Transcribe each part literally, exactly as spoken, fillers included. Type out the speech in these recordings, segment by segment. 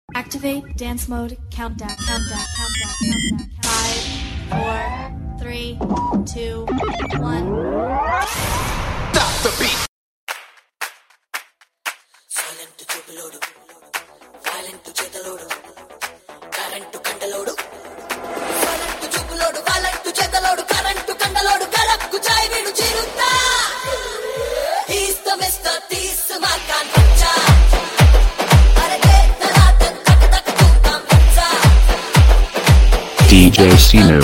Activate dance mode countdown, countdown, countdown, countdown. Five, four, three, two, one. Stop the beat. Silent to chupalodu, violent to chedalodu, current to kandalodu. Silent to chupalodu, violent to chedalodu, current to kandalodu. Karakku chai veedu chirutta. He's the Mister Tees Makan Pacha. D J Sinu.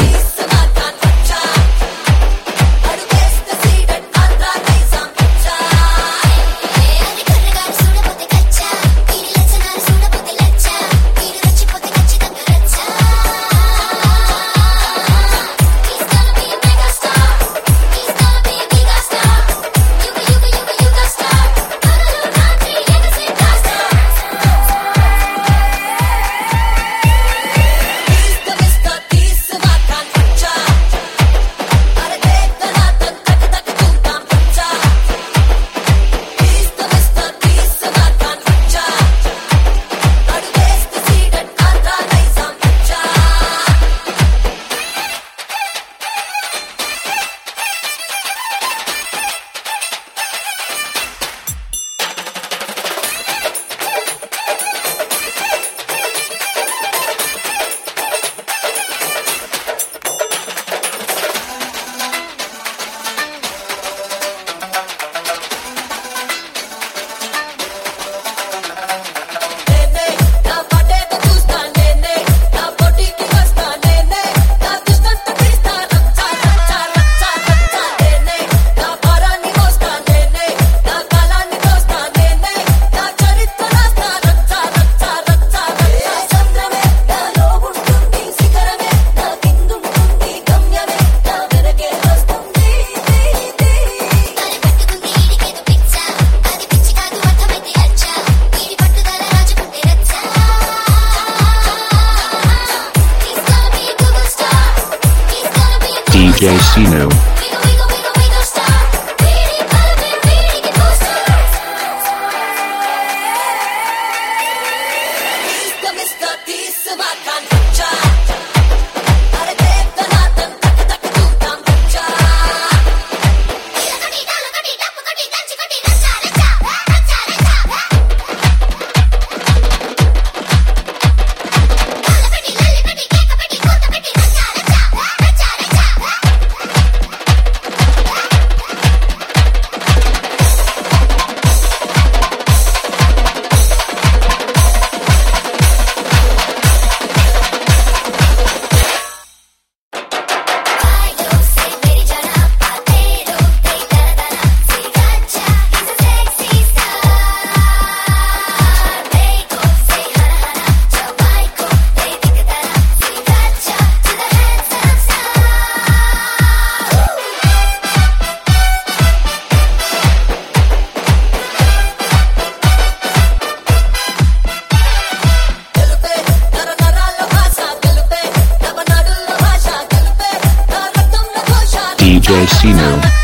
D J Sinu. D J Sinu.